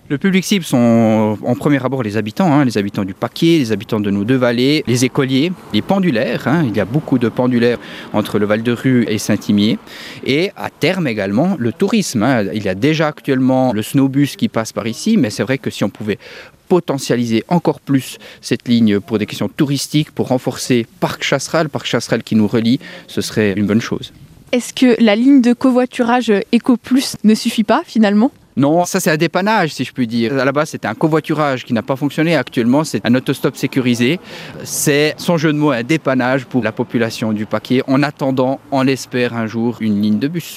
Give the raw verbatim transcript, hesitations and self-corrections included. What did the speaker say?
Le public cible sont en premier abord les habitants, hein, les habitants du Pâquier, les habitants de nos deux vallées, les écoliers, les pendulaires. Hein, il y a beaucoup de pendulaires entre le Val-de-Ruz et Saint-Imier. Et à terme également, le tourisme. Hein. Il y a déjà actuellement le snowbus qui passe par ici, mais c'est vrai que si on pouvait potentialiser encore plus cette ligne pour des questions touristiques, pour renforcer Parc Chasseral, le Parc Chasseral qui nous relie, ce serait une bonne chose. Est-ce que la ligne de covoiturage Eco Plus ne suffit pas finalement ? Non, ça c'est un dépannage si je puis dire. À la base c'était un covoiturage qui n'a pas fonctionné. Actuellement c'est un autostop sécurisé. C'est son jeu de mots un dépannage pour la population du Pâquier en attendant, on l'espère un jour, une ligne de bus.